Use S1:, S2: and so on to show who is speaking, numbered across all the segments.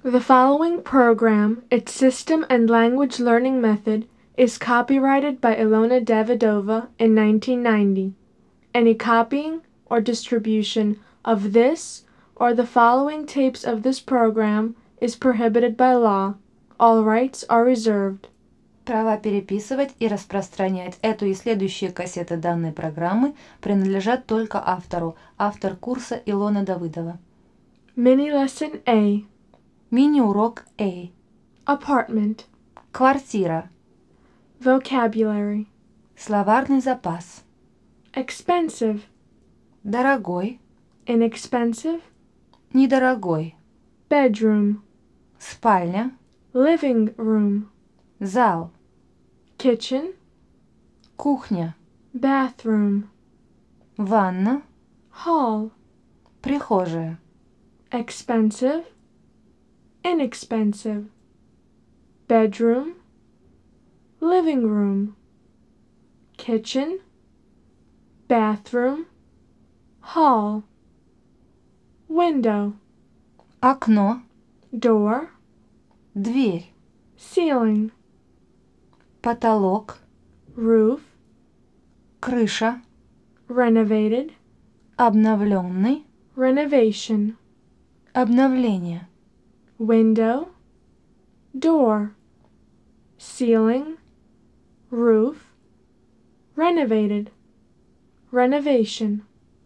S1: The following program, its system and language learning method, is copyrighted by Ilona Davidova in 1990. Any copying or distribution of this or the following tapes of this program is prohibited by law. All rights are reserved.
S2: Права переписывать и распространять эту и следующие кассеты данной программы принадлежат только автору. Автор курса Илона Давыдова.
S1: Mini Lesson A.
S2: Мини-урок A.
S1: Apartment.
S2: Квартира.
S1: Vocabulary.
S2: Словарный запас.
S1: Expensive.
S2: Дорогой.
S1: Inexpensive.
S2: Недорогой.
S1: Bedroom.
S2: Спальня.
S1: Living room.
S2: Зал.
S1: Kitchen.
S2: Кухня.
S1: Bathroom.
S2: Ванна.
S1: Hall.
S2: Прихожая.
S1: Expensive. Inexpensive. Bedroom. Living room. Kitchen. Bathroom. Hall. Window.
S2: Окно.
S1: Door.
S2: Дверь.
S1: Ceiling.
S2: Потолок.
S1: Roof.
S2: Крыша.
S1: Renovated.
S2: Обновленный.
S1: Renovation.
S2: Обновление.
S1: Window. Door. Ceiling. Roof. Renovated. Renovation.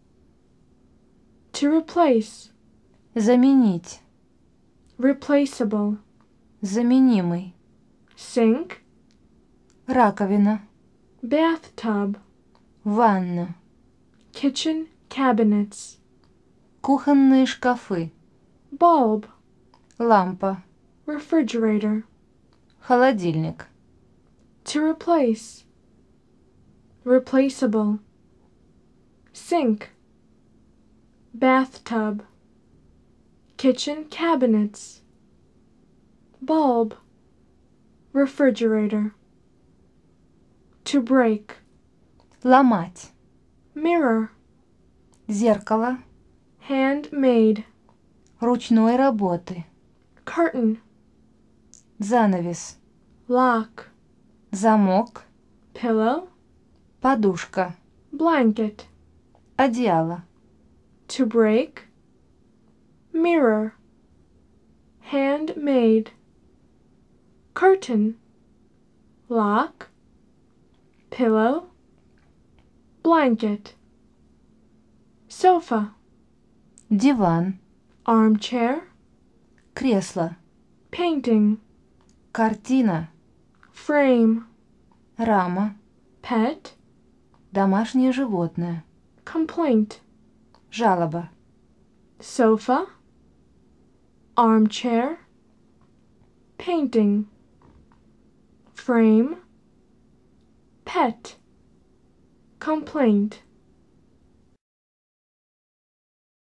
S1: To replace.
S2: Заменить.
S1: Replaceable.
S2: Заменимый.
S1: Sink.
S2: Раковина.
S1: Bathtub.
S2: Ванна.
S1: Kitchen cabinets.
S2: Кухонные шкафы.
S1: Bulb.
S2: Лампа.
S1: Refrigerator.
S2: Холодильник.
S1: To replace. Replaceable. Sink. Bathtub. Kitchen cabinets. Bulb. Refrigerator. To break.
S2: Ломать.
S1: Mirror.
S2: Зеркало.
S1: Handmade.
S2: Ручной работы.
S1: Curtain.
S2: Занавес.
S1: Lock.
S2: Замок.
S1: Pillow.
S2: Подушка.
S1: Blanket.
S2: Одеяло.
S1: To break. Mirror. Handmade. Curtain. Lock. Pillow. Blanket. Sofa.
S2: Диван.
S1: Armchair.
S2: Кресло.
S1: Painting.
S2: Картина.
S1: Frame.
S2: Рама.
S1: Pet.
S2: Домашнее животное.
S1: Complaint.
S2: Жалоба.
S1: Sofa. Armchair. Painting. Frame. Pet. Complaint.